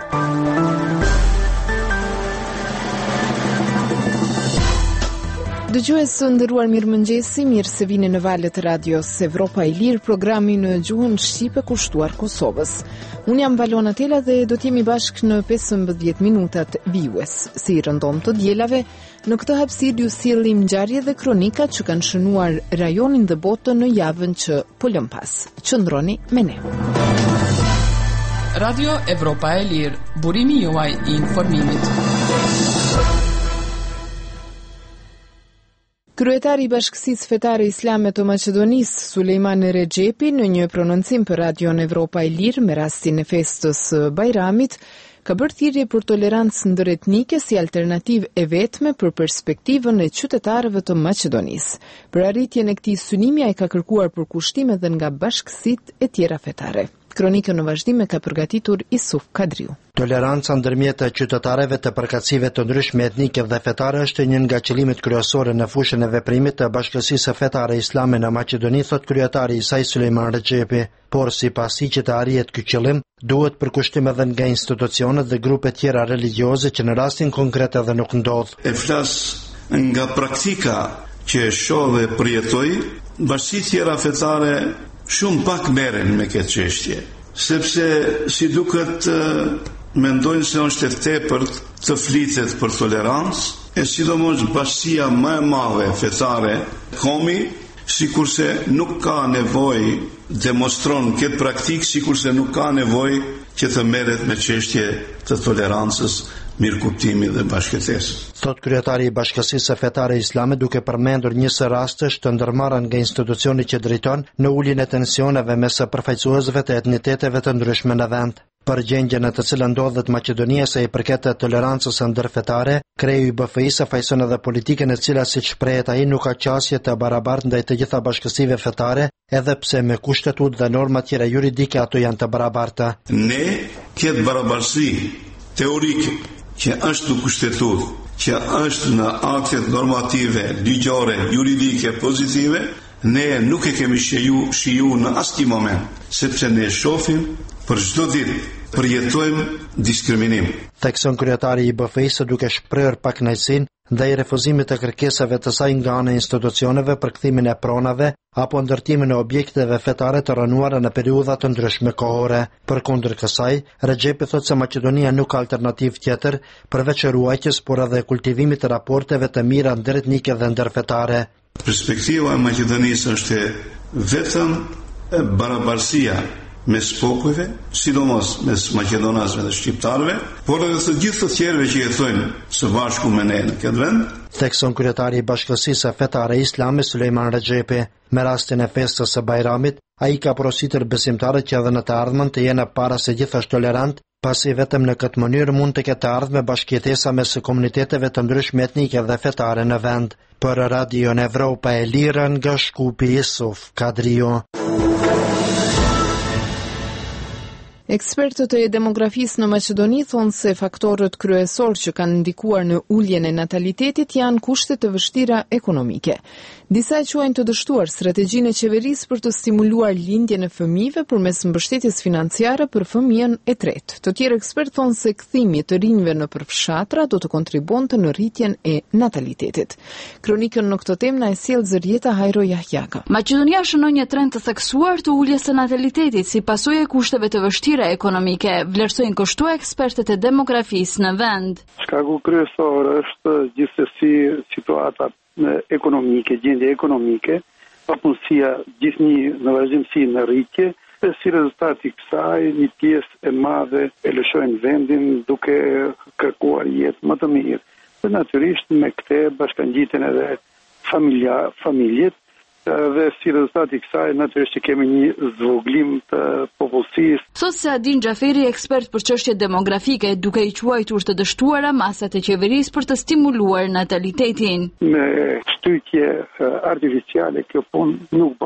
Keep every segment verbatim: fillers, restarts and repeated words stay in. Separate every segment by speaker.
Speaker 1: Dëgjues së nderuar, mirëmëngjesi, mirë se vini në valët e radios Evropa e Lirë, programi në gjuhën shqipe kushtuar Kosovës. Unë jam Valona Tela dhe do t'jemi bashkë në pesëmbëdhjetë minutat vijues. Si rëndom të dielave, në këtë hapësirë ju sillim ngjarje dhe kronika që kanë shënuar rajonin dhe botën në javën që po lëm pas. Qëndroni me ne.
Speaker 2: Radio Evropa e Lirë, burimi juaj i informimit.
Speaker 1: Kryetari i Bashkësisë Fetare Islame të Maqedonisë, Sulejman Rexhepi, në një prononcim për Radion Evropa e Lirë me rastin e festës Bajramit, ka bërë thirrje për tolerancë ndëretnike si alternativë e vetme për perspektivën e qytetarëve të Maqedonisë. Për arritjen e këtij synimi ai ka kërkuar përkushtime edhe nga bashkësitë e tjera fetare. Kronikën në vazhdim e ka përgatitur Isuf Kadriu.
Speaker 3: Toleranca ndërmjet qytetarëve të përkatësive të ndryshme etnike dhe fetare është një nga qëllimet kryesore në fushën e veprimit të Bashkësisë Fetare Islame në Maqedoni, thot kryetari i saj Sulejman Rexhepi. Por sipas i që të arrihet ky qëllim, duhet përkushtim edhe nga institucionet dhe grupe tjera religjioze që në rastin konkret edhe nuk ndodh.
Speaker 4: E flas nga praktika që e shoh dhe përjetoj, bashkësitë tjera fetare shumë pak merren me këtë çështje, sepse si duket mendojnë se është e tepërt të flitet për tolerancë, e sidomos bashkësia më e madhe fetare, komi, sikurse nuk ka nevojë demonstron këtë praktikë, sikurse nuk ka nevojë që të merret me çështje të tolerancës, mirëkuptimit dhe bashkëtesës.
Speaker 3: Thot kryetari i Bashkësisë Fetare Islame, duke përmendur një së rastesh të ndërmarrën nga institucioni që drejton në uljen e tensioneve mes përfaqësuesve të etniteteve të ndryshme në vend. Për gjendjen në të cilën ndodhet Maqedonia sa i përket tolerancës ndërfetare, kreu i B F I-së fajson edhe politikën e cila, siç shprehet ai, nuk ka qasje të barabartë ndaj të gjitha bashkësive fetare, edhe pse me kushtetut dhe norma tjera juridike ato janë të barabarta.
Speaker 4: Ne këtë barabartësi teorike që është në kushtetur, që është në aktet normative, ligjore, juridike, pozitive, ne nuk e kemi shiju, shiju në asnjë moment, sepse ne shohim për çdo ditë, përjetojmë diskriminim.
Speaker 3: Thekson kryetari i B F I-së, duke shprehur pakënaqësinë ndaj refuzimit të kërkesave të saj nga ana e institucioneve për kthimin e pronave apo ndërtimin e objekteve fetare të rënuara në periudha të ndryshme kohore. Përkundër kësaj, Rexhepi thotë se Maqedonia nuk ka alternativë tjetër përveç ruajtjes, por edhe kultivimit të raporteve të mira ndëretnike dhe ndërfetare.
Speaker 4: Perspektiva e Maqedonisë është vetëm barabartësia mes popujve, sidomos mes maqedonasve dhe shqiptarëve, por edhe të gjithë të tjerëve që jetojnë së bashku me ne në këtë vend.
Speaker 3: Thekson kryetari i Bashkësisë Fetare Islame Sulejman Rexhepi. Me rastin e festës së Bajramit, ai ka porositur besimtarët që edhe në të ardhmen të jenë para se gjithashtu tolerant, pasi vetëm në këtë mënyrë mund të ketë ardhme bashkëjetesa mes komuniteteve të ndryshme etnike dhe fetare në vend. Për Radion Evropa e Lirë, nga Shkupi, Isuf Kadriu.
Speaker 1: Ekspertët e demografisë në Maqedoni thonë se faktorët kryesor që kanë ndikuar në uljen e natalitetit janë kushtet të vështira ekonomike. Disa quajnë të dështuar strategjinë e qeverisë për të stimuluar lindjen e fëmijëve përmes mbështetjes financiare për fëmijën e tretë. Të tjerë ekspertë thonë se kthimi të rinjve në përfshatra do të kontribuonte në rritjen e natalitetit. Kronikën në këtë temë na e sjell Zërieta Hajro Jahjaka.
Speaker 5: Maqedonia shënon një trend të theksuar të uljes së natalitetit si pasojë e kushteve të vështira ekonomike, vlerësojnë kështu ekspertët e demografisë në vend.
Speaker 6: Shkaku kryesor është gjithsesi situata ekonomike, gjendja ekonomike, papunësia gjithnjë në vazhdimsi në rritje, dhe si rezultat i kësaj një pjesë e madhe e lëshojnë vendin duke kërkuar jetë më të mirë. Dhe natyrisht me këtë bashkangjiten edhe familja, familjet, dhe si rezultat i kësaj natyrisht që kemi një zvoglim të popullsisë.
Speaker 5: Thot se Adin Xhaferi, ekspert për çështje demografike, duke i quajtur të dështuara masat e qeverisë për të stimuluar natalitetin.
Speaker 6: Me shtytje artificiale kjo punë nuk bëhet.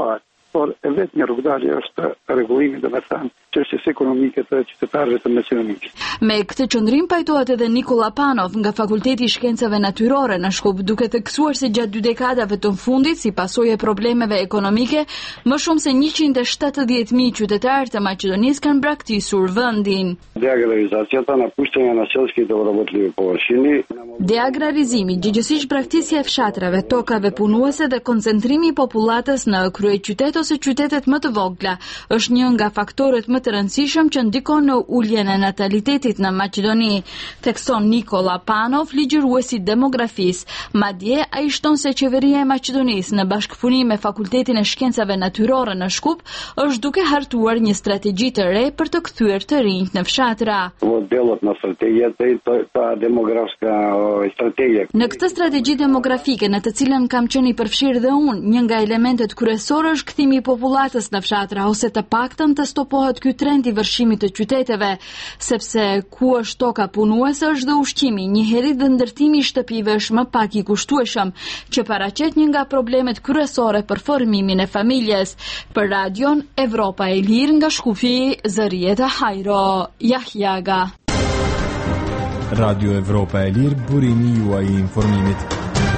Speaker 6: por e vetë një rrugdalje është rregullimi, domethënë, çështjes ekonomike të qytetarëve të Maqedonisë.
Speaker 5: Me këtë qëndrim pajtohet edhe Nikola Panov nga Fakulteti i Shkencave Natyrore në Shkup, duke theksuar se gjatë dy dekadave të fundit, si pasojë e problemeve ekonomike, më shumë se njëqind e shtatëdhjetë mijë qytetarë të Maqedonisë kanë braktisur vendin.
Speaker 7: Deagrarizacija na puštanja na selskih dobrovoljnih površini.
Speaker 5: Deagrarizimi, gjithësisht braktisja e fshatrave, tokave punuese dhe koncentrimi i popullatës në kryeqytet ose qytetet më të vogla është një nga faktorët më të rëndësishëm që ndikon në uljen e natalitetit në Maqedoni, thekson Nikola Panov, ligjëruesi demografisë. Madje ai shton se qeveria e Maqedonisë në bashkëpunim me Fakultetin e Shkencave Natyrore në Shkup është duke hartuar një strategji të re për të kthyer të rinjt në fshatra.
Speaker 7: Modelot në strategji të demografska strategji.
Speaker 5: Në këtë strategji demografike në të cilën kam qenë i përfshirë dhe unë, një nga elementet kryesorë është kthimi i popullatës në fshatra, ose të paktën të stopohet ky trend i vërshimit të qyteteve, sepse ku është toka punuese është dhe ushqimi, njëherë dhe ndërtimi i shtëpive është më pak i kushtueshëm, që paraqet një nga problemet kryesore për formimin e familjes. Për Radion Evropa e Lirë nga Shkupi, Zërieta Hajro, Jahjaga.
Speaker 8: Radio Evropa e Lirë, burimi juaj i informimit.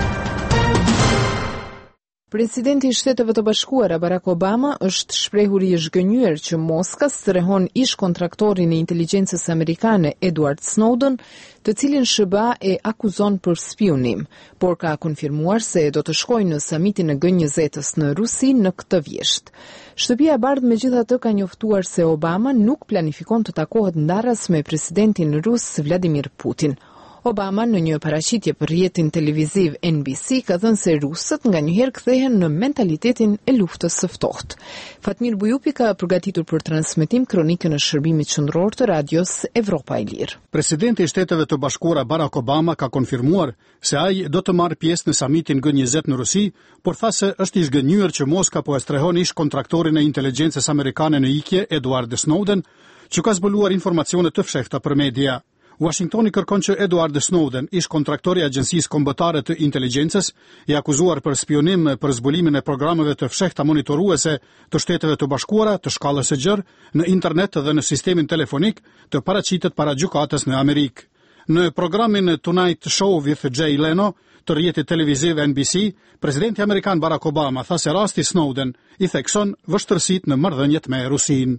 Speaker 1: Presidenti i Shteteve të Bashkuara Barack Obama është shprehur i zhgënjur që Moska strehon ish kontraktorin e inteligjencës amerikane Edward Snowden, të cilin S B A e akuzon për spionim, por ka konfirmuar se do të shkojë në samitin e G njëzet-s në Rusi në këtë vjesht. Shtëpia e Bardhë megjithatë ka njoftuar se Obama nuk planifikon të takohet ndarras me presidentin rus Vladimir Putin. Obama në një paraqitje për rrjetin televiziv N B C ka thënë se rusët nganjëherë kthehen në mentalitetin e luftës së ftohtë. Fatmir Bujupi ka përgatitur për transmetim kronikën e shërbimit qendror të radios Evropa e Lirë.
Speaker 9: Presidenti i Shteteve të Bashkuara Barack Obama ka konfirmuar se ai do të marrë pjesë në samitin G njëzet në Rusi, por tha se është i zgënjur që Moska po e strehon ish kontraktorin e inteligjencës amerikane në ikje Edward Snowden, që ka zbuluar informacione të fshehta për media. Washingtoni kërkon që Edward Snowden, ish kontraktori i Agjencisë Kombëtare të Inteligjencës, i akuzuar për spionim për zbulimin e programeve të fshehta monitoruese të Shteteve të Bashkuara të shkallës së gjerë në internet dhe në sistemin telefonik, të paraqitet para gjykatës në Amerikë. Në programin Tonight Show with Jay Leno të rrjetit televiziv N B C, presidenti amerikan Barack Obama tha se rasti Snowden i thekson vështërsitë në marrëdhëniet me Rusinë.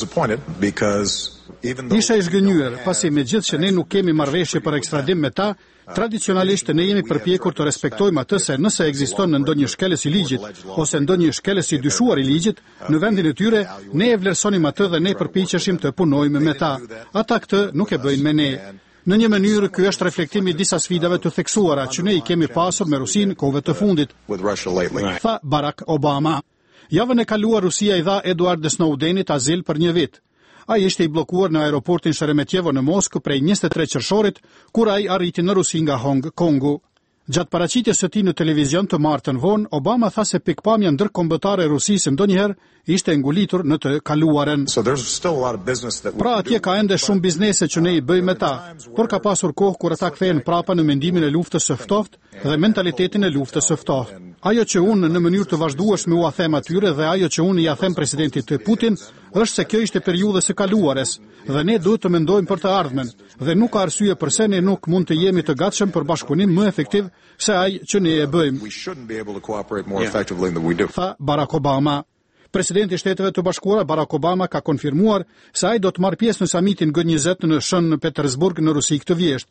Speaker 9: Isha i zgënjur, pasi megjithëse që ne nuk kemi marrëveshje për ekstradim me ta, tradicionalisht ne jemi përpjekur të respektojmë atë se nëse ekziston në ndonjë shkelës i ligjit ose ndonjë shkelës i dyshuar i ligjit, në vendin e tyre ne e vlerësonim atë dhe ne përpiqeshim të punojmë me ta. Ata këtë nuk e bëjnë me ne. Në një mënyrë, ky është reflektimi i disa sfidave të theksuara që ne i kemi pasur me Rusinë kohëve të fundit, tha Barack Obama. Javën e kaluar Rusia i dha Edward Snowdenit azil për një vit. Ai ishte i bllokuar në aeroportin Sheremetjevo në Moskë prej njëzet e tre qershorit, kur ai arriti në Rusi nga Hong Kongu. Gjatë paraqitjes së tij në televizion të martën vonë, Obama tha se pikpamja ndërkombëtare e Rusisë ndonjëherë ishte ngulitur në të kaluaren. Pra atje ka ende shumë biznese që ne i bëjmë me ta, por ka pasur kohë kur ata kthehen prapa në mendimin e luftës së ftohtë dhe mentalitetin e luftës së ftohtë. Ajo që unë në mënyrë të vazhdueshme u a them atyre dhe ajo që unë i a them presidentit Putin është se kjo ishte periudhë së kaluares dhe ne duhet të mendojmë për të ardhmen dhe nuk ka arsye pse ne nuk mund të jemi të gatshëm për bashkëpunim më efektiv se ai që ne e bëjmë. Tha Barack Obama. Presidenti i Shteteve të Bashkuara Barack Obama ka konfirmuar se ai do të marrë pjesë në samitin G njëzet në Shën Petersburg në Rusi këtë vjesht.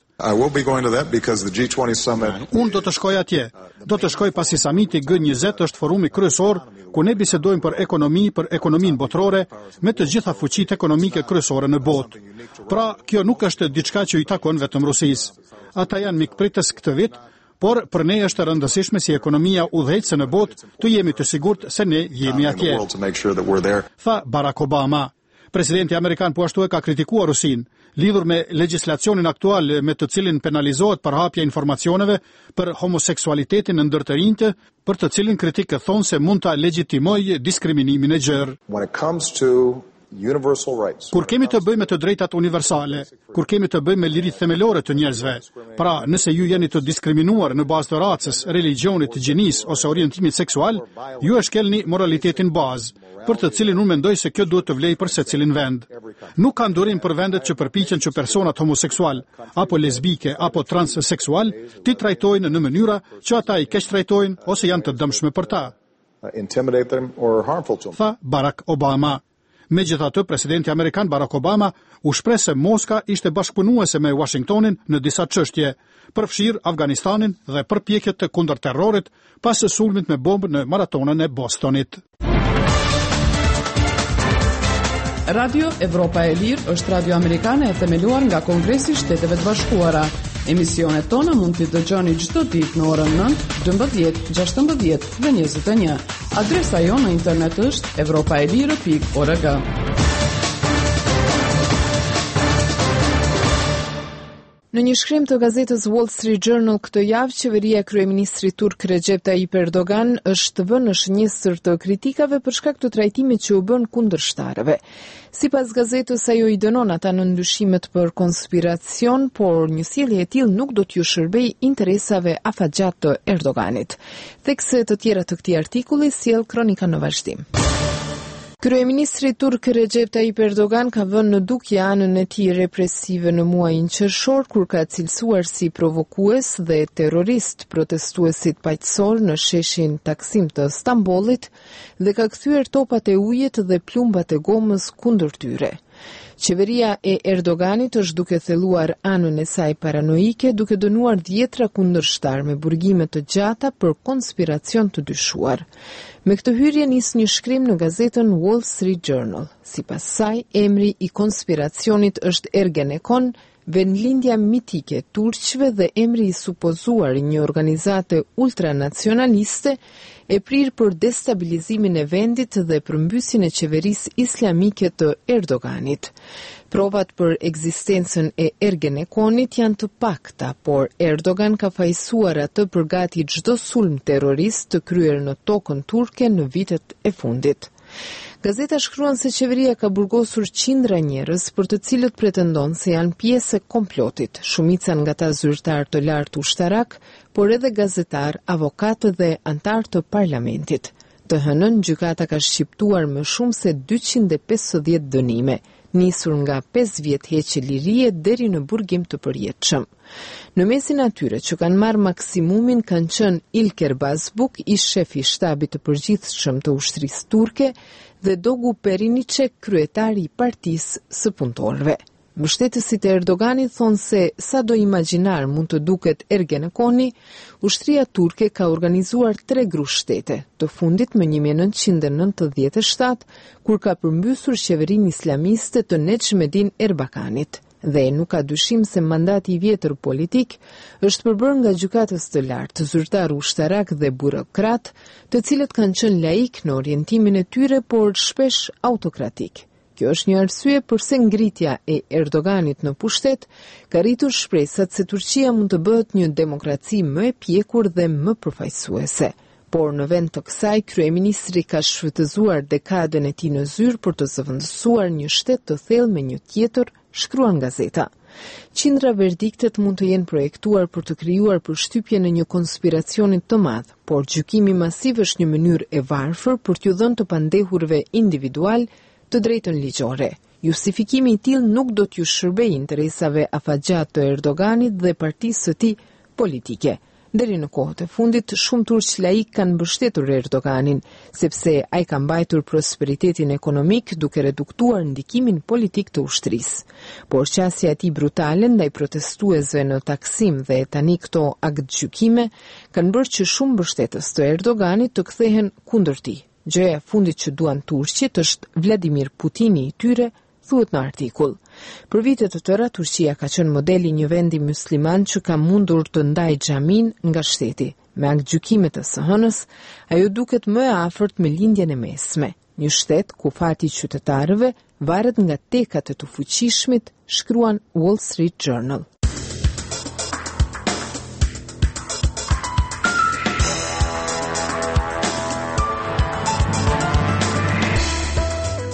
Speaker 9: Unë do të shkoj atje. Do të shkoj pasi samiti G njëzet është forumi kryesor ku ne bisedojmë për ekonomi, për ekonominë botërore, me të gjitha fuqitë ekonomike kryesore në botë. Pra, kjo nuk është diçka që i takon vetëm Rusisë. Ata janë mikpritës këtë vit, por për ne është e rëndësishme si ekonomia udhëheqëse në botë të jemi të sigurt se ne jemi atje, tha Barack Obama. Presidenti amerikan po ashtu e ka kritikuar Rusinë, lidhur me legjislacionin aktual me të cilin penalizohet përhapja informacioneve për homoseksualitetin ndër të rinjtë, për të cilin kritikët thonë se mund ta legjitimojë diskriminimin e gjerë. Kur kemi të bëjmë të drejtat universale, kur kemi të bëjmë me liritë themelore të njerëzve, pra nëse ju jeni të diskriminuar në bazë të racës, religionit, gjinisë ose orientimit seksual, ju e shkelni moralitetin bazë, për të cilin unë mendoj se kjo duhet të vlejë për secilin vend. Nuk ka ndurim për vendet që përpiqen që personat homoseksual, apo lesbike, apo transseksual, ti trajtojnë në mënyra që ata i keq trajtojnë ose janë të dëmshme për ta. Tha Barack Obama. Megjithatë, presidenti amerikan Barack Obama u shpreh se Moska ishte bashkëpunuese me Washingtonin në disa çështje, përfshirë Afganistanin dhe përpjekjet të kundër terrorit pas sulmit me bombë në maratonën e Bostonit.
Speaker 2: Radio Evropa e Lirë është radio amerikane e themeluar nga Kongresi i Shteteve të Bashkuara. Emisionet tona mund t'i dëgjoni çdo ditë në orën nëntë, dymbëdhjetë, gjashtëmbëdhjetë dhe njëzet e një. Adresa jonë në internet është evropaelire pikë org.
Speaker 1: Në një shkrim të gazetës Wall Street Journal këtë javë, qeveria e kryeministrit turk Recep Tayyip Erdogan është vënë në shënjestër të kritikave për shkak të trajtimit që u bën kundërshtarëve. Sipas gazetës, ajo i dënon ata në ndyshimet për konspiracion, por një sjellje e tillë nuk do t'ju shërbej interesave afatgjat të Erdoganit. Thekse të tjera të këtij artikulli sjell kronika në vazhdim. Kryeministri turk Recep Tayyip Erdogan ka vënë në dukje anën e tij represive në muajin qershor, kur ka cilësuar si provokues dhe terrorist protestuesit paqësor në sheshin Taksim të Stambollit dhe ka kthyer topat e ujit dhe plumbat e gomës kundër tyre. Qeveria e Erdoganit është duke thelluar anën e saj paranoike, duke dënuar dhjetra kundërshtar me burgime të gjata për konspiracion të dyshuar. Me këtë hyrje nis një shkrim në gazetën Wall Street Journal. Sipas saj, emri i konspiracionit është Ergenekon, vendlindja mitike e turqëve dhe emri i supozuar i një organizate ultranacionaliste e prirë për destabilizimin e vendit dhe përmbysjen e qeverisë islamike të Erdoganit. Provat për ekzistencën e Ergenekonit janë të pakta, por Erdogan ka fajsuar atë për gati çdo sulm terrorist të kryer në tokën turke në vitet e fundit. Gazeta shkruan se qeveria ka burgosur qindra njerëz për të cilët pretendon se janë pjesë e komplotit, shumica nga ta zyrtar të lartë ushtarak, por edhe gazetar, avokatë dhe antar të parlamentit. Të hënën, gjykata ka shqiptuar më shumë se dyqind e pesëdhjetë dënime, nisur nga pesë vjet heqje lirie deri në burgim të përjetshëm. Në mesin atyre që kanë marrë maksimumin kanë qenë Ilker Bazbuk, ish shefi i shtabit të përgjithshëm të ushtrisë turke, dhe Dogu Perinice, kryetari i partisë së punëtorëve. Mbështetësit e Erdoganit thonë se sa do imagjinar mund të duket Ergenekoni, ushtria turke ka organizuar tre gru shtete, të fundit më një mijë e nëntëqind e nëntëdhjetë e shtatë, kur ka përmbysur qeverinë islamiste të Necmettin Erbakanit. Dhe nuk ka dyshim se mandati i vjetër politik është përbërë nga gjykatës të lartë, zyrtar ushtarak dhe burokrat, të cilët kanë qenë laik në orientimin e tyre, por shpesh autokratik. Kjo është një arsye përse ngritja e Erdoganit në pushtet ka rritur shpresat se Turqia mund të bëhet një demokraci më e pjekur dhe më përfaqësuese. Por në vend të kësaj, kryeministri ka shfrytëzuar dekadën e tij në zyrë për të zëvendësuar një shtet të thellë me një tjetër, shkruan gazeta. Qindra verdiktet mund të jenë projektuar për të krijuar përshtypje në një konspiracionit të madh, por gjykimi masiv është një mënyrë e varfër për t'ju dhënë të pandehurve individual të drejtën ligjore. Justifikimi i tillë nuk do t'ju shërbejë interesave afatgjat të Erdoganit dhe partisë së tij politike. Deri në kohët e fundit, shumë turq laik kanë mbështetur Erdoganin, sepse ai ka mbajtur prosperitetin ekonomik duke reduktuar ndikimin politik të ushtrisë. Por qasja e tij brutale ndaj protestuesve në Taksim dhe tani këto aktgjykime kanë bërë që shumë mbështetës të Erdoganit të kthehen kundër tij. Gjëja e fundit që duan turqit është Vladimir Putini i tyre, thuhet në artikull. Për vite të tëra, Turqia ka qenë modeli një vendi musliman që ka mundur të ndajë xhamin nga shteti. Me aktgjykimet e së hënës, ajo duket më e afërt me lindjen e mesme. Një shtet ku fati i qytetarëve varet nga tekat e të fuqishmit, shkruan Wall Street Journal.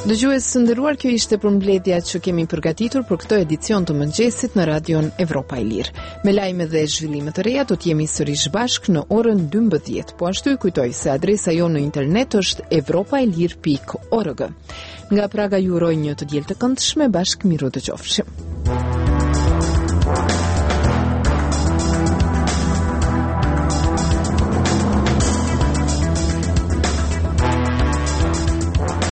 Speaker 1: Dëgjues së nderuar, kjo ishte përmbledhja që kemi përgatitur për këtë edicion të mëngjesit në Radion Evropa e Lirë. Me lajme dhe zhvillime të reja do të jemi sërish bashk në orën dymbëdhjetë. Po ashtu i kujtoj se adresa jo në internet është evropaelir pikë org. Nga Praga ju uroj një të diel të këndshme, bashkë miru dëgjofshim.